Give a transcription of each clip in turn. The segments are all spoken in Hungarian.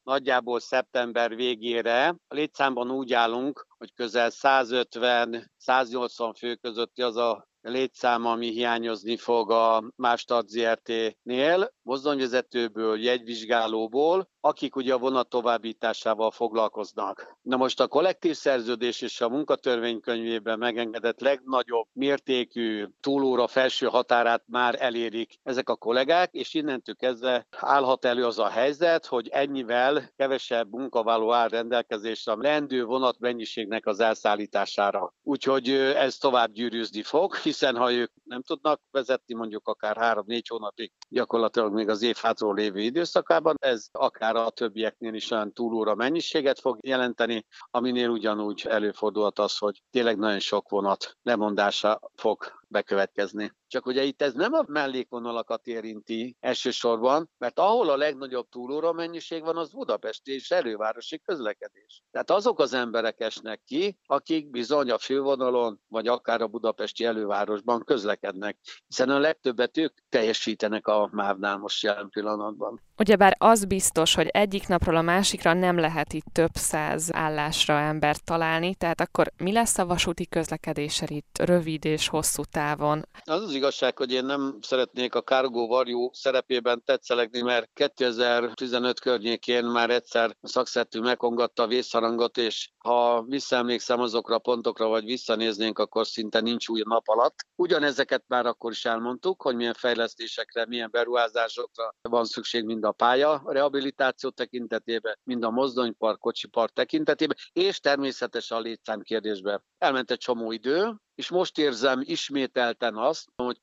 nagyjából szeptember végére. A létszámban úgy állunk, hogy közel 150-180 fő közötti az a létszám, ami hiányozni fog a Mástart Zrt-nél, mozdonyvezetőből, jegyvizsgálóból, akik ugye a vonat továbbításával foglalkoznak. Na most a kollektív szerződés és a munkatörvénykönyvében megengedett legnagyobb mértékű túlóra felső határát már elérik ezek a kollégák, és innentől kezdve állhat elő az a helyzet, hogy ennyivel kevesebb munkavállaló áll rendelkezésre a leendő vonat mennyiségnek az elszállítására. Úgyhogy ez tovább gyűrűzni fog, hiszen ha ők nem tudnak vezetni mondjuk akár 3-4 hónapig, gyakorlatilag még az év hátról lévő időszakában, ez akár a többieknél is olyan túlóra mennyiséget fog jelenteni, aminél ugyanúgy előfordulhat az, hogy tényleg nagyon sok vonat lemondása fog bekövetkezni. Csak ugye itt ez nem a mellékvonalakat érinti elsősorban, mert ahol a legnagyobb túlóra mennyiség van, az budapesti és elővárosi közlekedés. Tehát azok az emberek esnek ki, akik bizony a fővonalon, vagy akár a budapesti elővárosban közlekednek, hiszen a legtöbbet ők teljesítenek a MÁV-nál most jelen pillanatban. Ugyebár az biztos, hogy egyik napról a másikra nem lehet itt több száz állásra embert találni, tehát akkor mi lesz a vasúti közlekedéssel itt rövid és hosszú távon? Az igazság, hogy én nem szeretnék a Cargo Varjú szerepében tetszelegni, mert 2015 környékén már egyszer a szakszertő megkongatta a vészharangot, és ha visszaemlékszem azokra a pontokra, vagy visszanéznénk, akkor szinte nincs új nap alatt. Ugyanezeket már akkor is elmondtuk, hogy milyen fejlesztésekre, milyen beruházásokra van szükség mind a pálya rehabilitáció tekintetében, mind a mozdonypark, kocsipark tekintetében, és természetesen a létszám kérdésben. Elment egy csomó idő, és most érzem ismételten azt, hogy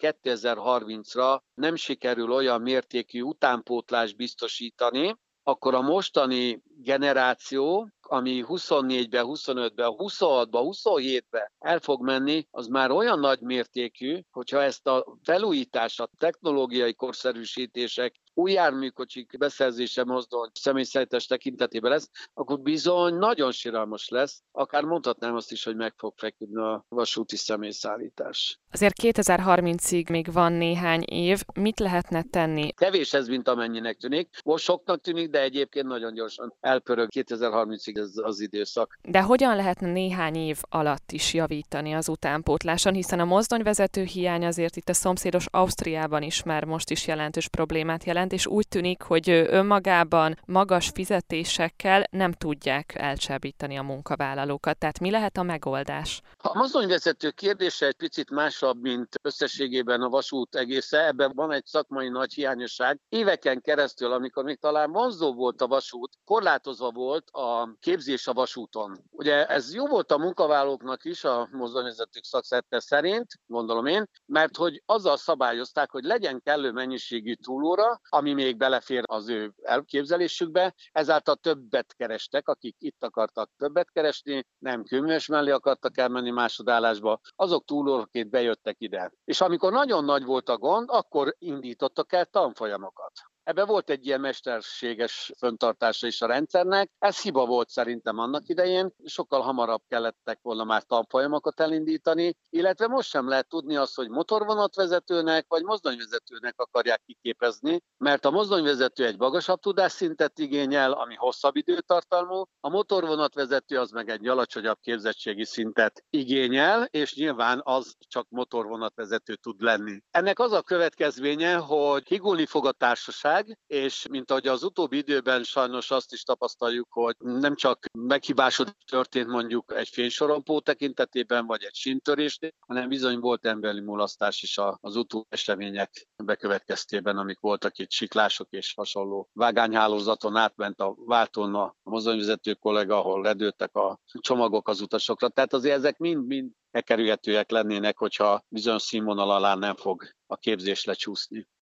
2030-ra nem sikerül olyan mértékű utánpótlást biztosítani, akkor a mostani generáció, ami 24-ben, 25-ben, 26-ban, 27-ben el fog menni, az már olyan nagy mértékű, hogyha ezt a felújítás, a technológiai korszerűsítések, új járműkocsik beszerzése mozdony személyszállítás tekintetében lesz, akkor bizony nagyon siralmas lesz, akár mondhatnám azt is, hogy meg fog feküdni a vasúti személyszállítás. Azért 2030-ig még van néhány év, mit lehetne tenni? Kevés ez, mint amennyinek tűnik. Most soknak tűnik, de egyébként nagyon gyorsan elpörög 2030-ig ez az időszak. De hogyan lehetne néhány év alatt is javítani az utánpótláson, hiszen a mozdonyvezető hiány azért itt a szomszédos Ausztriában is már most is jelentős problémát jelent, és úgy tűnik, hogy önmagában magas fizetésekkel nem tudják elcsábítani a munkavállalókat. Tehát mi lehet a megoldás? A mozdonyvezető kérdése egy picit másabb, mint összességében a vasút egésze. Ebben van egy szakmai nagy hiányosság. Éveken keresztül, amikor még talán vonzó volt a vasút, korlátozva volt a képzés a vasúton. Ugye ez jó volt a munkavállalóknak is, a mozdonyvezetők szakszerve szerint, gondolom én, mert hogy azzal szabályozták, hogy legyen kellő mennyiségű túlóra, ami még belefér az ő elképzelésükbe, ezáltal többet kerestek, akik itt akartak többet keresni, nem kőműves mellé akartak elmenni másodállásba, azok túlóraként bejöttek ide. És amikor nagyon nagy volt a gond, akkor indítottak el tanfolyamokat. Ebben volt egy ilyen mesterséges föntartása is a rendszernek. Ez hiba volt szerintem annak idején. Sokkal hamarabb kellettek volna már tanfolyamokat elindítani, illetve most sem lehet tudni azt, hogy motorvonatvezetőnek vagy mozdonyvezetőnek akarják kiképezni, mert a mozdonyvezető egy magasabb tudásszintet igényel, ami hosszabb időtartalmú, a motorvonatvezető az meg egy alacsonyabb képzettségi szintet igényel, és nyilván az csak motorvonatvezető tud lenni. Ennek az a következménye, hogy higulni fog a társaság, és mint ahogy az utóbbi időben sajnos azt is tapasztaljuk, hogy nem csak meghibásodás történt mondjuk egy fénysorompó tekintetében, vagy egy síntörésnél, hanem bizony volt emberi mulasztás is az utóbbi események bekövetkeztében, amik voltak itt siklások és hasonló. Vágányhálózaton átment a váltón a mozdonyvezető kollega, ahol ledőltek a csomagok az utasokra. Tehát azért ezek mind elkerülhetőek lennének, hogyha bizonyos színvonal alá nem fog a képzés lecsúszni.